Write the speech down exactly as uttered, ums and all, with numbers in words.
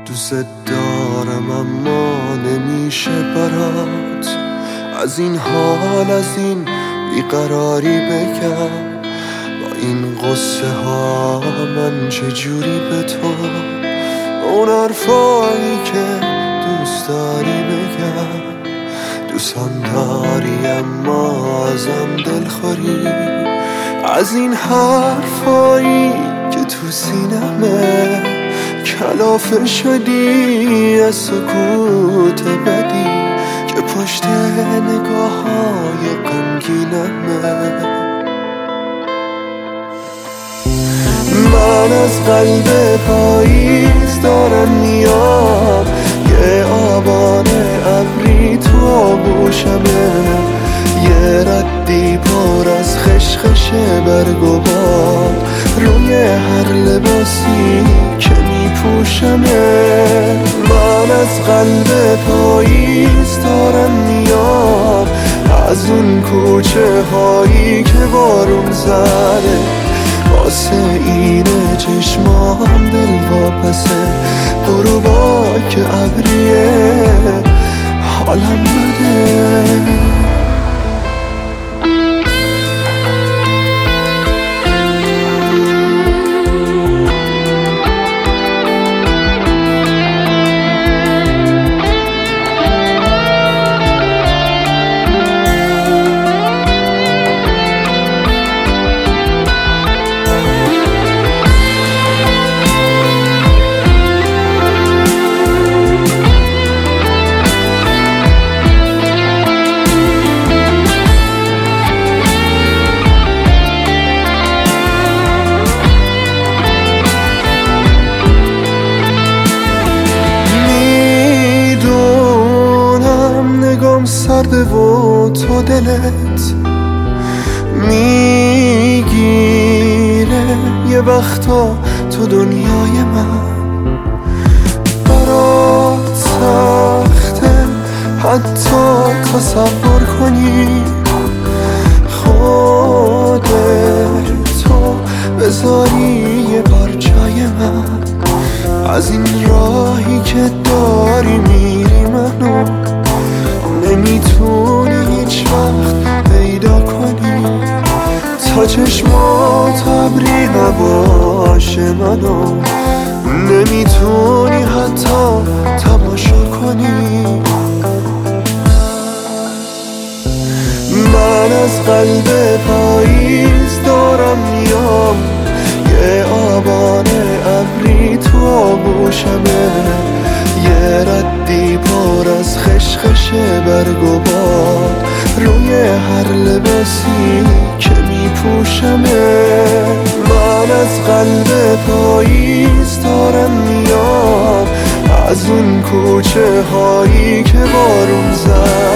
دوست دارم اما نمیشه برات، از این حال از این بیقراری بگم. با این قصه ها من چجوری به تو اون حرفایی که دوست داری بگم. دوستم داری اما ازم دلخوری، از این حرفایی که تو سینمه کلافه شدی، از سکوت بدی که پشت نگاه های غمگینمه. من از قلب پاییز دارم میام، یه آبان ابری تو آغوشمه، یه ردی پر از خشخش برگ و باد روی هر لباسی که میپوشمه. من از قلب پاییز دارم میام، از اون کوچه هایی که بارون زده، واسه اینه چشمام دل واپسه، غروبا که ابریه حالم بده. سرده و تو دلت میگیره یه وقتا تو دنیای من، برات سخته حتی تصور کنی خودتو بذاری یه پارچای من. از این راهی که داری میری منو نمیتونی هیچ وقت پیدا کنی، تا چشمات ابری نباشه منو نمیتونی حتی تماشا کنی. من از قلب پاییز دارم میام، یه آبان ابری تو آغوشمه، یه ردی پر از خشخش برگ و باد روی هر لباسی که میپوشمه. من از قلب پاییز دارم میام، از اون کوچه هایی که بارون زد،